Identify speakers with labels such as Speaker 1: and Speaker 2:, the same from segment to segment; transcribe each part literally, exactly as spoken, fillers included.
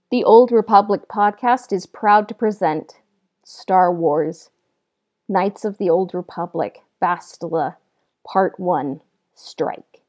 Speaker 1: The Old Republic podcast is proud to present Star Wars, Knights of the Old Republic, Bastila, Part one, Strike.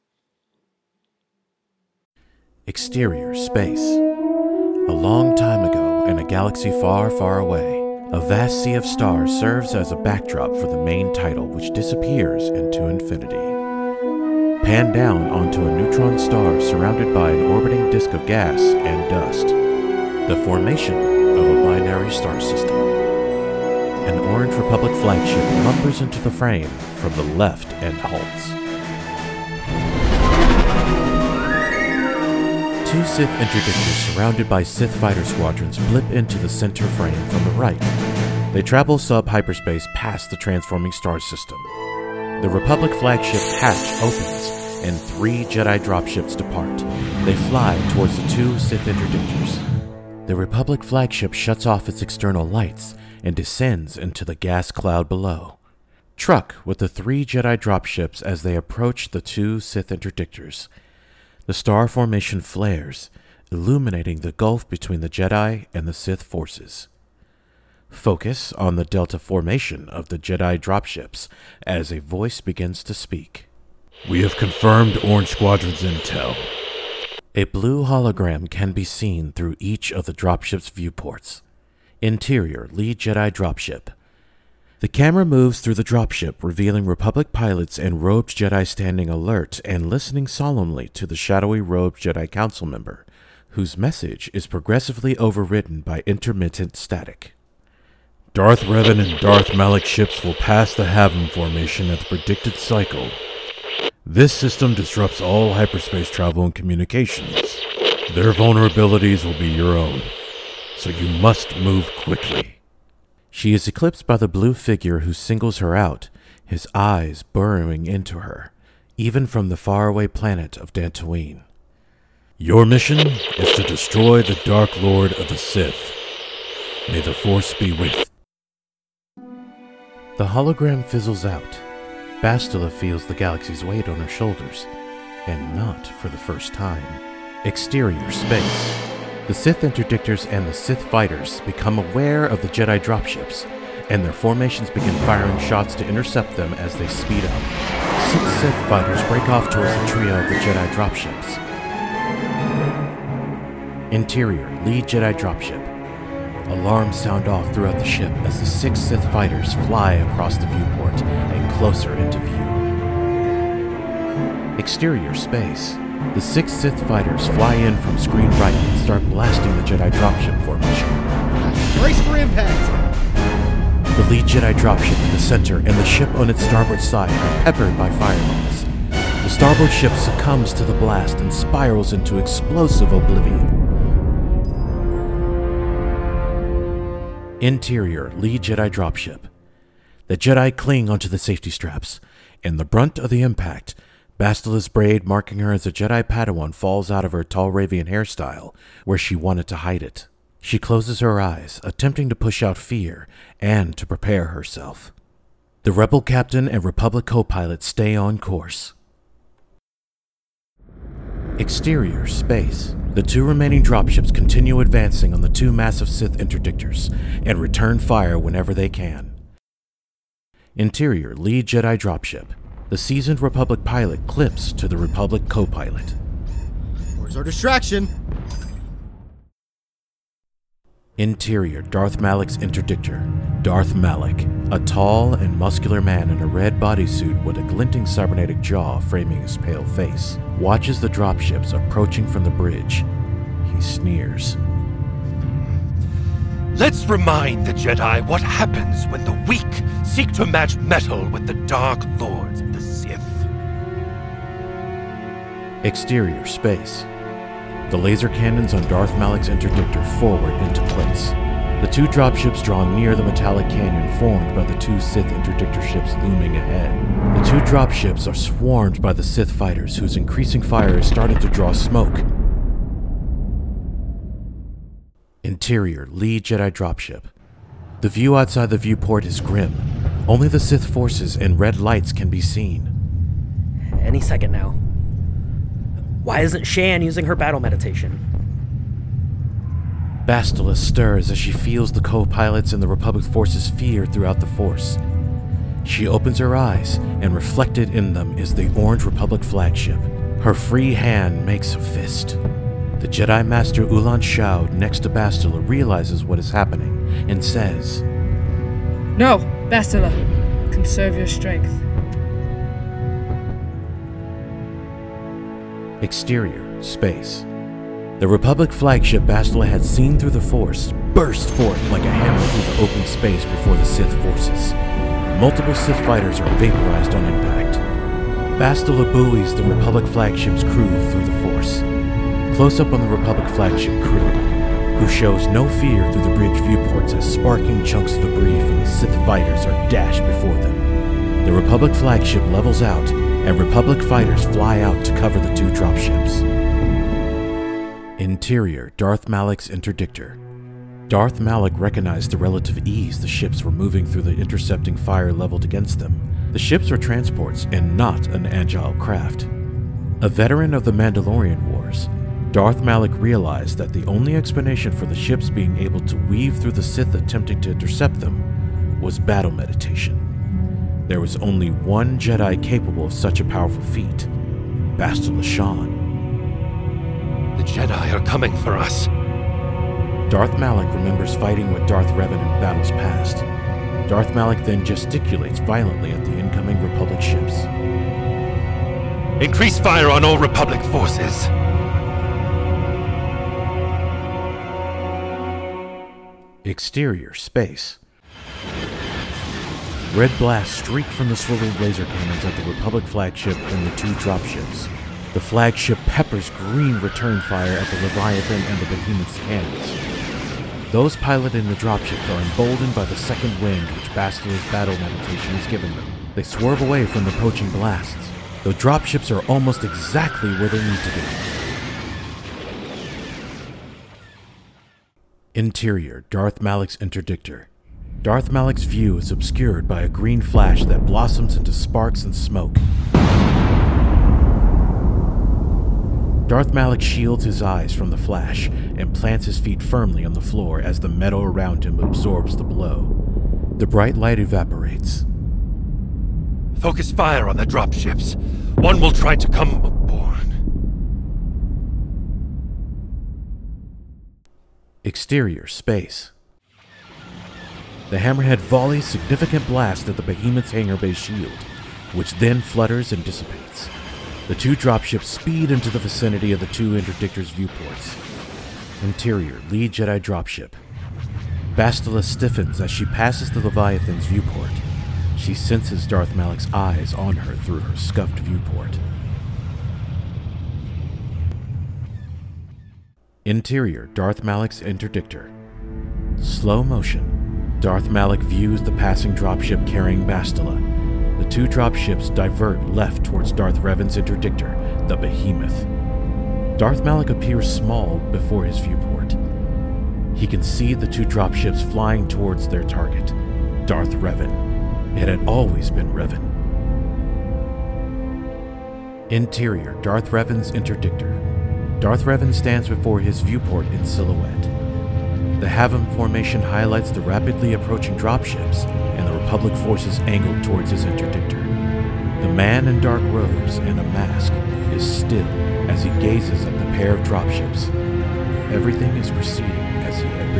Speaker 2: Exterior space. A long time ago, in a galaxy far, far away, a vast sea of stars serves as a backdrop for the main title, which disappears into infinity. Pan down onto a neutron star surrounded by an orbiting disk of gas and dust. The formation of a binary star system. An Orange Republic flagship lumbers into the frame from the left and halts. Two Sith interdictors surrounded by Sith fighter squadrons blip into the center frame from the right. They travel sub-hyperspace past the transforming star system. The Republic flagship hatch opens, and three Jedi dropships depart. They fly towards the two Sith interdictors. The Republic flagship shuts off its external lights and descends into the gas cloud below. Truck with the three Jedi dropships as they approach the two Sith interdictors. The star formation flares, illuminating the gulf between the Jedi and the Sith forces. Focus on the delta formation of the Jedi dropships as a voice begins to speak. We have confirmed Orange Squadron's intel. A blue hologram can be seen through each of the dropship's viewports. Interior, lead Jedi dropship. The camera moves through the dropship, revealing Republic pilots and robed Jedi standing alert and listening solemnly to the shadowy robed Jedi Council member, whose message is progressively overridden by intermittent static. Darth Revan and Darth Malak ships will pass the Havum formation at the predicted cycle. This system disrupts all hyperspace travel and communications. Their vulnerabilities will be your own, so you must move quickly. She is eclipsed by the blue figure who singles her out, his eyes burrowing into her, even from the faraway planet of Dantooine. Your mission is to destroy the Dark Lord of the Sith. May the Force be with. The hologram fizzles out. Bastila feels the galaxy's weight on her shoulders, and not for the first time. Exterior space. The Sith interdictors and the Sith fighters become aware of the Jedi dropships, and their formations begin firing shots to intercept them as they speed up. Six Sith fighters break off towards the trio of the Jedi dropships. Interior, lead Jedi dropship. Alarms sound off throughout the ship as the six Sith fighters fly across the viewport and closer into view. Exterior space. The six Sith fighters fly in from screen right and start blasting the Jedi dropship formation.
Speaker 3: Brace for impact!
Speaker 2: The lead Jedi dropship in the center and the ship on its starboard side are peppered by fireballs. The starboard ship succumbs to the blast and spirals into explosive oblivion. Interior, lead Jedi dropship. The Jedi cling onto the safety straps, and the brunt of the impact, Bastila's braid marking her as a Jedi Padawan, falls out of her tall Ravian hairstyle, where she wanted to hide it. She closes her eyes, attempting to push out fear and to prepare herself. The Rebel captain and Republic co-pilot stay on course. Exterior space. The two remaining dropships continue advancing on the two massive Sith interdictors and return fire whenever they can. Interior, lead Jedi dropship. The seasoned Republic pilot clips to the Republic co-pilot.
Speaker 3: Where's our distraction?
Speaker 2: Interior, Darth Malak's interdictor. Darth Malak, a tall and muscular man in a red bodysuit with a glinting cybernetic jaw framing his pale face, watches the dropships approaching from the bridge. He sneers.
Speaker 4: Let's remind the Jedi what happens when the weak seek to match metal with the Dark Lords of the Sith.
Speaker 2: Exterior space. The laser cannons on Darth Malak's interdictor forward into place. The two dropships draw near the metallic canyon formed by the two Sith interdictor ships looming ahead. The two dropships are swarmed by the Sith fighters, whose increasing fire is starting to draw smoke. Interior, lead Jedi dropship. The view outside the viewport is grim. Only the Sith forces and red lights can be seen.
Speaker 5: Any second now. Why isn't Shan using her battle meditation?
Speaker 2: Bastila stirs as she feels the co-pilots and the Republic forces' fear throughout the Force. She opens her eyes, and reflected in them is the Orange Republic flagship. Her free hand makes a fist. The Jedi Master Ulan Shaud next to Bastila realizes what is happening and says,
Speaker 6: "No, Bastila. Conserve your strength."
Speaker 2: Exterior, space. The Republic flagship Bastila had seen through the Force burst forth like a hammer through the open space before the Sith forces. Multiple Sith fighters are vaporized on impact. Bastila buoys the Republic flagship's crew through the Force. Close up on the Republic flagship crew, who shows no fear through the bridge viewports as sparking chunks of debris from the Sith fighters are dashed before them. The Republic flagship levels out, and Republic fighters fly out to cover the two dropships. Interior, Darth Malak's interdictor. Darth Malak recognized the relative ease the ships were moving through the intercepting fire leveled against them. The ships are transports and not an agile craft. A veteran of the Mandalorian Wars, Darth Malak realized that the only explanation for the ships being able to weave through the Sith attempting to intercept them was battle meditation. There was only one Jedi capable of such a powerful feat, Bastila Shan.
Speaker 4: The Jedi are coming for us.
Speaker 2: Darth Malak remembers fighting with Darth Revan in battles past. Darth Malak then gesticulates violently at the incoming Republic ships.
Speaker 4: Increase fire on all Republic forces.
Speaker 2: Exterior, space. Red blasts streak from the swiveled laser cannons at the Republic flagship and the two dropships. The flagship peppers green return fire at the Leviathan and the Behemoth's cannons. Those piloting the dropships are emboldened by the second wind which Bastila's battle meditation has given them. They swerve away from the poaching blasts. The dropships are almost exactly where they need to be. Interior, Darth Malak's interdictor. Darth Malak's view is obscured by a green flash that blossoms into sparks and smoke. Darth Malak shields his eyes from the flash and plants his feet firmly on the floor as the metal around him absorbs the blow. The bright light evaporates.
Speaker 4: Focus fire on the dropships. One will try to come aboard.
Speaker 2: Exterior, space. The Hammerhead volleys significant blast at the Behemoth's hangar bay shield, which then flutters and dissipates. The two dropships speed into the vicinity of the two interdictors' viewports. Interior, lead Jedi dropship. Bastila stiffens as she passes the Leviathan's viewport. She senses Darth Malak's eyes on her through her scuffed viewport. Interior, Darth Malak's interdictor. Slow motion. Darth Malak views the passing dropship carrying Bastila. The two dropships divert left towards Darth Revan's interdictor, the Behemoth. Darth Malak appears small before his viewport. He can see the two dropships flying towards their target, Darth Revan. It had always been Revan. Interior, Darth Revan's interdictor. Darth Revan stands before his viewport in silhouette. The Havum formation highlights the rapidly approaching dropships and the Republic forces angled towards his interdictor. The man in dark robes and a mask is still as he gazes at the pair of dropships. Everything is proceeding as he had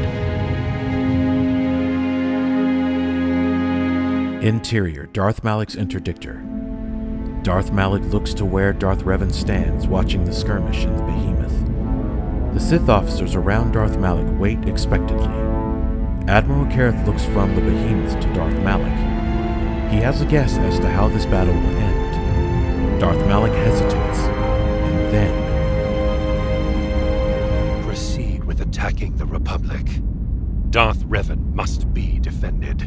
Speaker 2: predicted. Interior, Darth Malak's interdictor. Darth Malak looks to where Darth Revan stands, watching the skirmish in the Behemoth. The Sith officers around Darth Malak wait expectantly. Admiral Kareth looks from the Behemoth to Darth Malak. He has a guess as to how this battle will end. Darth Malak hesitates, and then...
Speaker 4: Proceed with attacking the Republic. Darth Revan must be defended.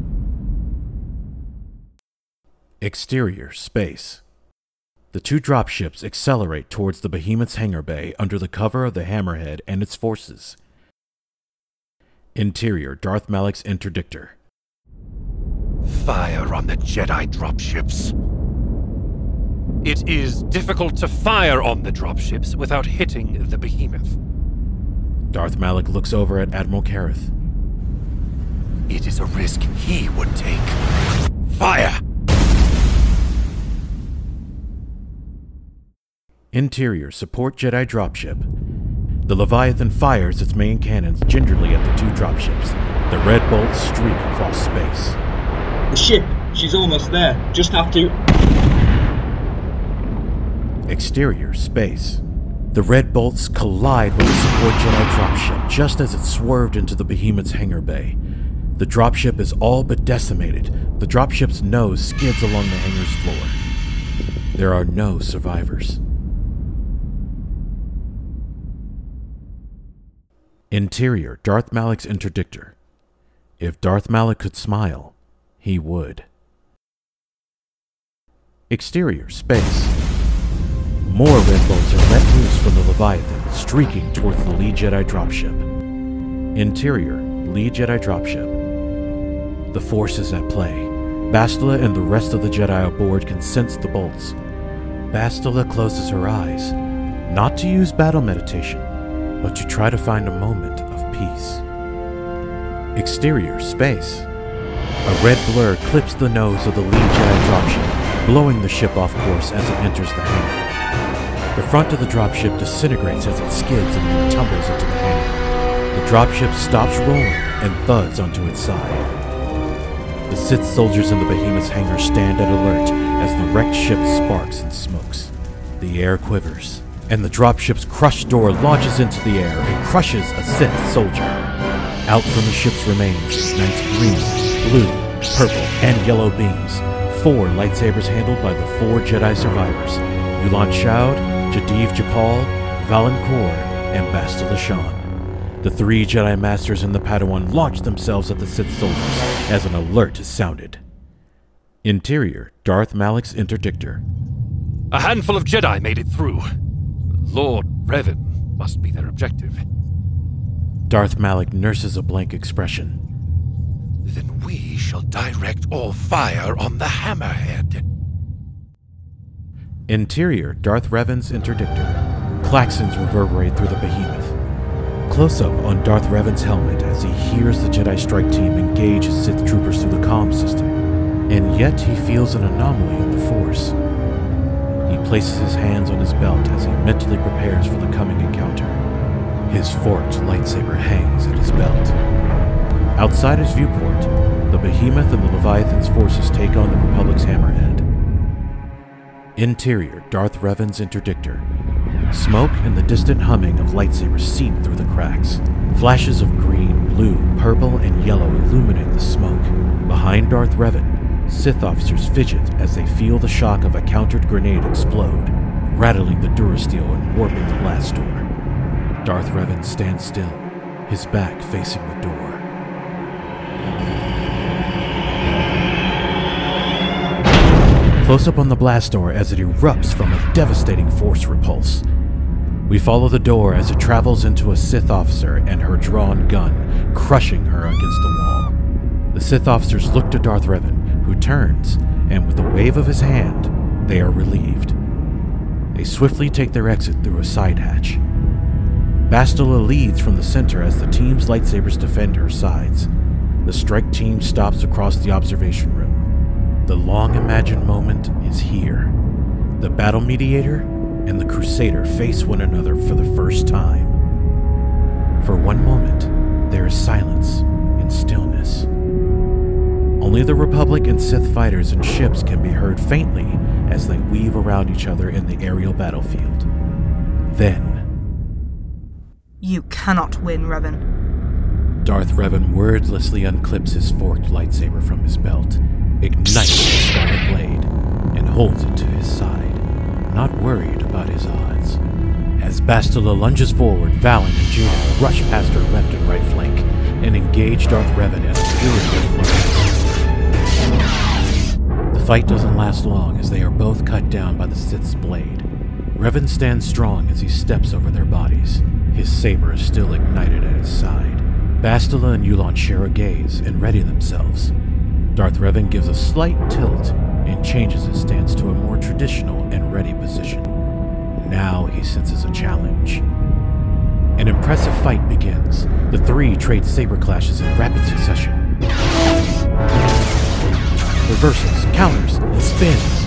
Speaker 2: Exterior, space. The two dropships accelerate towards the Behemoth's hangar bay under the cover of the Hammerhead and its forces. Interior, Darth Malak's interdictor.
Speaker 4: Fire on the Jedi dropships. It is difficult to fire on the dropships without hitting the Behemoth.
Speaker 2: Darth Malak looks over at Admiral Kareth.
Speaker 4: It is a risk he would take. Fire!
Speaker 2: Interior support Jedi dropship. The Leviathan fires its main cannons gingerly at the two dropships. The red bolts streak across space.
Speaker 7: The ship, she's almost there. Just have to...
Speaker 2: Exterior space. The red bolts collide with the support Jedi dropship just as it swerved into the behemoth's hangar bay. The dropship is all but decimated. The dropship's nose skids along the hangar's floor. There are no survivors. Interior, Darth Malak's interdictor. If Darth Malak could smile, he would. Exterior, space. More red bolts are let loose from the Leviathan, streaking towards the Lee Jedi dropship. Interior, Lee Jedi dropship. The Force is at play. Bastila and the rest of the Jedi aboard can sense the bolts. Bastila closes her eyes, not to use battle meditation, but to try to find a moment of peace. Exterior, space. A red blur clips the nose of the Lee Jedi dropship, blowing the ship off course as it enters the hangar. The front of the dropship disintegrates as it skids and then tumbles into the hangar. The dropship stops rolling and thuds onto its side. The Sith soldiers in the behemoth's hangar stand at alert as the wrecked ship sparks and smokes. The air quivers, and the dropship's crushed door launches into the air and crushes a Sith soldier. Out from the ship's remains ignites green, blue, purple, and yellow beams. Four lightsabers handled by the four Jedi survivors: Yulan Shaud, Jadiv Japal, Valen Kor, and Bastila Shan. The three Jedi Masters and the Padawan launch themselves at the Sith soldiers as an alert is sounded. Interior, Darth Malak's interdictor.
Speaker 4: A handful of Jedi made it through. Lord Revan must be their objective.
Speaker 2: Darth Malak nurses a blank expression.
Speaker 4: Then we shall direct all fire on the Hammerhead.
Speaker 2: Interior, Darth Revan's interdictor. Klaxons reverberate through the behemoth. Close-up on Darth Revan's helmet as he hears the Jedi strike team engage his Sith troopers through the comm system. And yet he feels an anomaly in the Force. He places his hands on his belt as he mentally prepares for the coming encounter. His forked lightsaber hangs at his belt. Outside his viewport, the Behemoth and the Leviathan's forces take on the Republic's Hammerhead. Interior, Darth Revan's interdictor. Smoke and the distant humming of lightsabers seep through the cracks. Flashes of green, blue, purple, and yellow illuminate the smoke. Behind Darth Revan, Sith officers fidget as they feel the shock of a countered grenade explode, rattling the durasteel and warping the blast door. Darth Revan stands still, his back facing the door. Close up on the blast door as it erupts from a devastating force repulse. We follow the door as it travels into a Sith officer and her drawn gun, crushing her against the wall. The Sith officers look to Darth Revan, who turns, and with a wave of his hand, they are relieved. They swiftly take their exit through a side hatch. Bastila leads from the center as the team's lightsabers defend her sides. The strike team stops across the observation room. The long-imagined moment is here. The battle mediator and the Crusader face one another for the first time. For one moment, there is silence and stillness. Only the Republic and Sith fighters and ships can be heard faintly as they weave around each other in the aerial battlefield. Then...
Speaker 8: You cannot win, Revan.
Speaker 2: Darth Revan wordlessly unclips his forked lightsaber from his belt, ignites the scarlet blade, and holds it to his side, not worried about his odds. As Bastila lunges forward, Valen and Jaina rush past her left and right flank and engage Darth Revan at a fury of flurries. The fight doesn't last long as they are both cut down by the Sith's blade. Revan stands strong as he steps over their bodies. His saber is still ignited at his side. Bastila and Yulan share a gaze and ready themselves. Darth Revan gives a slight tilt and changes his stance to a more traditional and ready position. Now he senses a challenge. An impressive fight begins. The three trade saber clashes in rapid succession. Reversals, counters, and spins.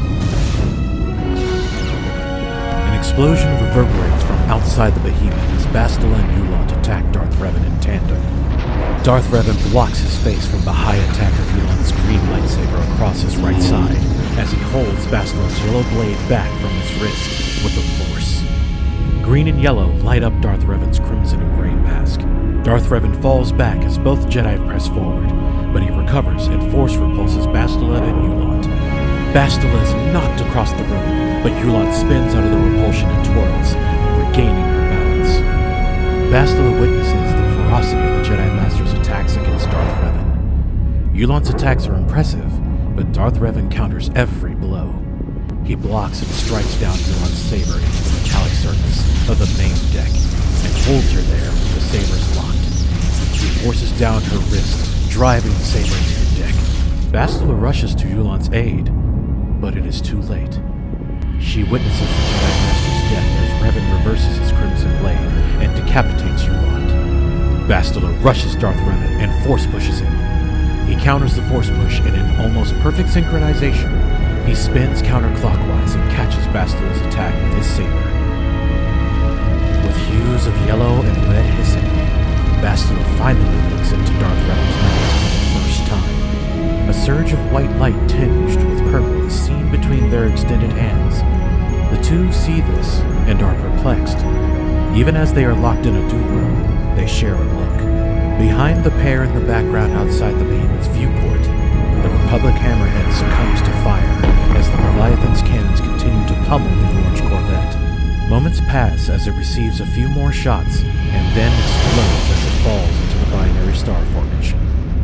Speaker 2: An explosion reverberates from outside the behemoth as Bastila and Yulant attack Darth Revan in tandem. Darth Revan blocks his face from the high attack of Yulant's green lightsaber across his right side as he holds Bastila's yellow blade back from his wrist with the Force. Green and yellow light up Darth Revan's crimson and gray mask. Darth Revan falls back as both Jedi press forward, but he recovers and Force repulses Bastila and Yulant. Bastila is knocked across the room, but Yulant spins out of the repulsion and twirls, regaining her balance. Bastila witnesses the ferocity of the Jedi Master's attacks against Darth Revan. Yulant's attacks are impressive, but Darth Revan counters every blow. He blocks and strikes down Yulant's saber into the metallic surface of the main deck and holds her there with the sabers locked. He forces down her wrist, driving the saber into the deck. Bastila rushes to Yulant's aid, but it is too late. She witnesses the Jedi Master's death as Revan reverses his crimson blade and decapitates Yulant. Bastila rushes Darth Revan and force pushes him. He counters the force push, and in almost perfect synchronization, he spins counterclockwise and catches Bastila's attack with his saber. With hues of yellow and red hissing, Bastila finally looks into Darth Revan's mask for the first time. A surge of white light tinged with purple is seen between their extended hands. The two see this and are perplexed. Even as they are locked in a duel, they share a look. Behind the pair in the background outside the behemoth's viewport, the Republic hammerhead succumbs to fire as the Leviathan's cannons continue to pummel the orange Corvette. Moments pass as it receives a few more shots and then explodes as it falls into the binary star formation.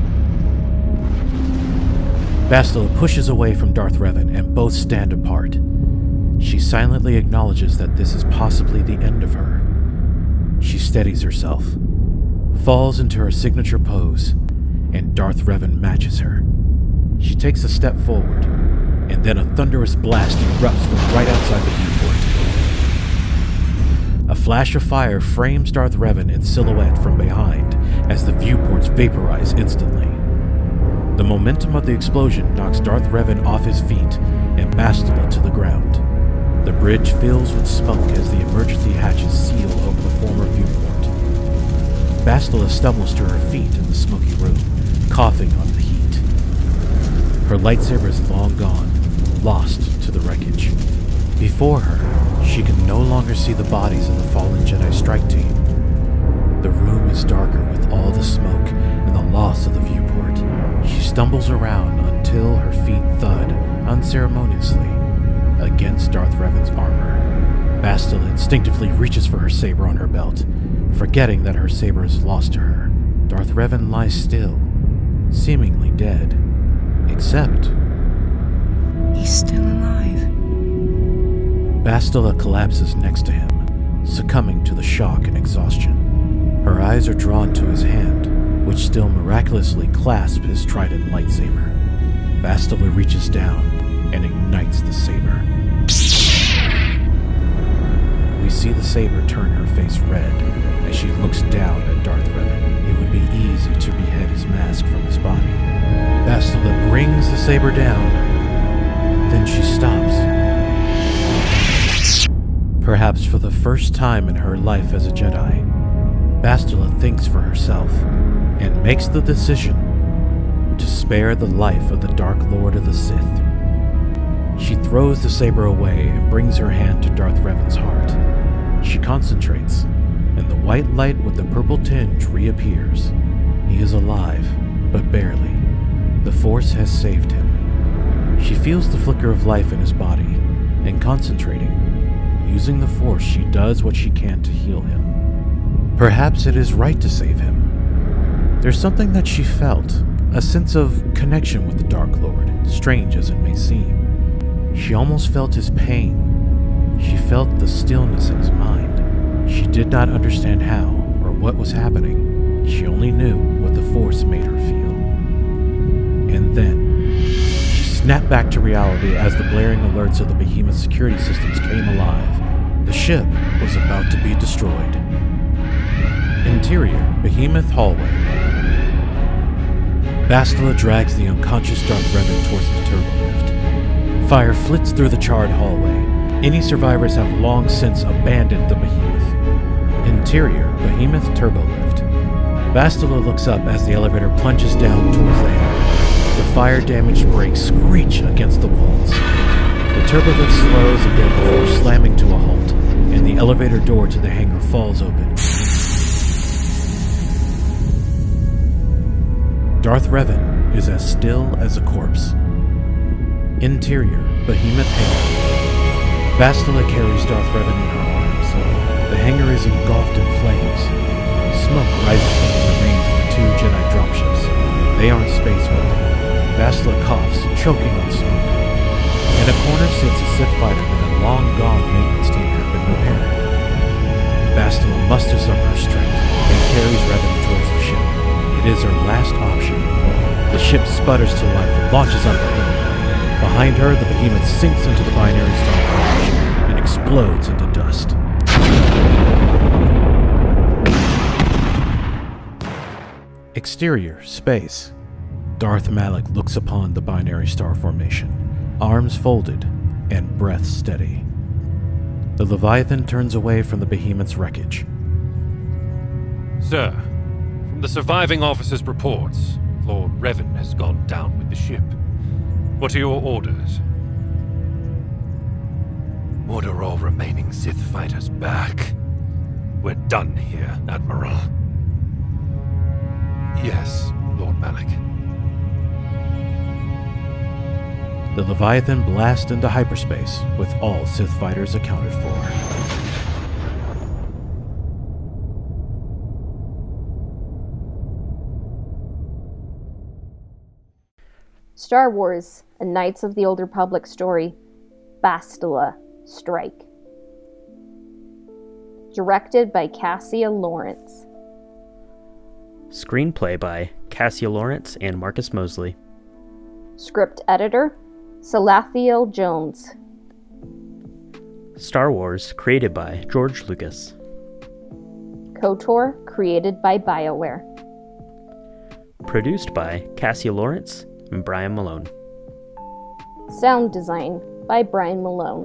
Speaker 2: Bastila pushes away from Darth Revan and both stand apart. She silently acknowledges that this is possibly the end of her. She steadies herself, falls into her signature pose, and Darth Revan matches her. She takes a step forward, and then a thunderous blast erupts from right outside the viewport. A flash of fire frames Darth Revan in silhouette from behind as the viewports vaporize instantly. The momentum of the explosion knocks Darth Revan off his feet and Bastila to the ground. The bridge fills with smoke as the emergency hatches seal over the former viewport. Bastila stumbles to her feet in the smoky room, coughing on the heat. Her lightsaber is long gone, lost to the wreckage. Before her, she can no longer see the bodies of the fallen Jedi strike team. The room is darker with all the smoke and the loss of the viewport. She stumbles around until her feet thud unceremoniously against Darth Revan's armor. Bastila instinctively reaches for her saber on her belt, forgetting that her saber is lost to her. Darth Revan lies still, seemingly dead, except
Speaker 8: he's still alive.
Speaker 2: Bastila collapses next to him, succumbing to the shock and exhaustion. Her eyes are drawn to his hand, which still miraculously clasps his trident lightsaber. Bastila reaches down and ignites the saber. We see the saber turn her face red as she looks down at Darth Revan. It would be easy to behead his mask from his body. Bastila brings the saber down, then she stops. Perhaps for the first time in her life as a Jedi, Bastila thinks for herself and makes the decision to spare the life of the Dark Lord of the Sith. She throws the saber away and brings her hand to Darth Revan's heart. She concentrates, and the white light with the purple tinge reappears. He is alive, but barely. The Force has saved him. She feels the flicker of life in his body, and concentrating, using the Force, she does what she can to heal him. Perhaps it is right to save him. There's something that she felt, a sense of connection with the Dark Lord, strange as it may seem. She almost felt his pain. She felt the stillness in his mind. She did not understand how or what was happening. She only knew what the Force made her feel. And then, she snapped back to reality as the blaring alerts of the Behemoth security systems came alive. The ship was about to be destroyed. Interior, Behemoth Hallway. Bastila drags the unconscious Darth Revan towards the turbo lift. Fire flits through the charred hallway. Any survivors have long since abandoned the Behemoth. Interior, Behemoth turbo lift. Bastila looks up as the elevator plunges down towards the hangar. The fire-damaged brakes screech against the walls. The turbo lift slows a bit before slamming to a halt, and the elevator door to the hangar falls open. Darth Revan is as still as a corpse. Interior, Behemoth hangar. Bastila carries Darth Revan in her arms. The hangar is engulfed in flames. Smoke rises from the remains of the two Jedi dropships. They aren't spaceworthy. Bastila coughs, choking on smoke. In a corner sits a Sith fighter that a long-gone maintenance team had been repairing. Bastila musters up her strength and carries Revan towards the ship. It is her last option. The ship sputters to life and launches out of the hangar. Behind her, the Behemoth sinks into the binary star formation and explodes into dust. Exterior, space. Darth Malak looks upon the binary star formation, arms folded and breath steady. The Leviathan turns away from the Behemoth's wreckage.
Speaker 4: Sir, from the surviving officer's reports, Lord Revan has gone down with the ship. What are your orders? Order all remaining Sith fighters back. We're done here, Admiral. Yes, Lord Malak.
Speaker 2: The Leviathan blasts into hyperspace, with all Sith fighters accounted for.
Speaker 1: Star Wars, a Knights of the Old Republic story, Bastila Strike. Directed by Cassia Lawrence.
Speaker 5: Screenplay by Cassia Lawrence and Marcus Mosley.
Speaker 1: Script editor, Salathiel Jones.
Speaker 5: Star Wars created by George Lucas.
Speaker 1: KOTOR created by BioWare.
Speaker 5: Produced by Cassia Lawrence and Brian Malone.
Speaker 1: Sound design by Brian Malone.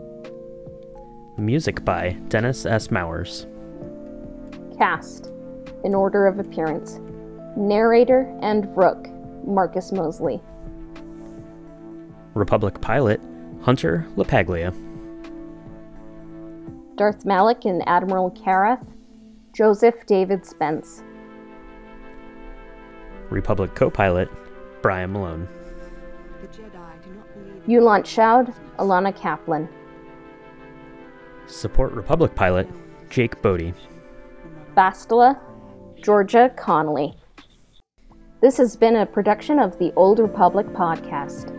Speaker 5: Music by Dennis S. Mowers.
Speaker 1: Cast, in order of appearance. Narrator and Rook, Marcus Mosley.
Speaker 5: Republic pilot, Hunter LaPaglia.
Speaker 1: Darth Malak and Admiral Karath, Joseph David Spence.
Speaker 5: Republic co-pilot, Brian Malone.
Speaker 1: Yulant Shoud, Alana Kaplan.
Speaker 5: Support Republic pilot, Jake Bodie.
Speaker 1: Bastila, Georgia Connolly. This has been a production of the Old Republic Podcast.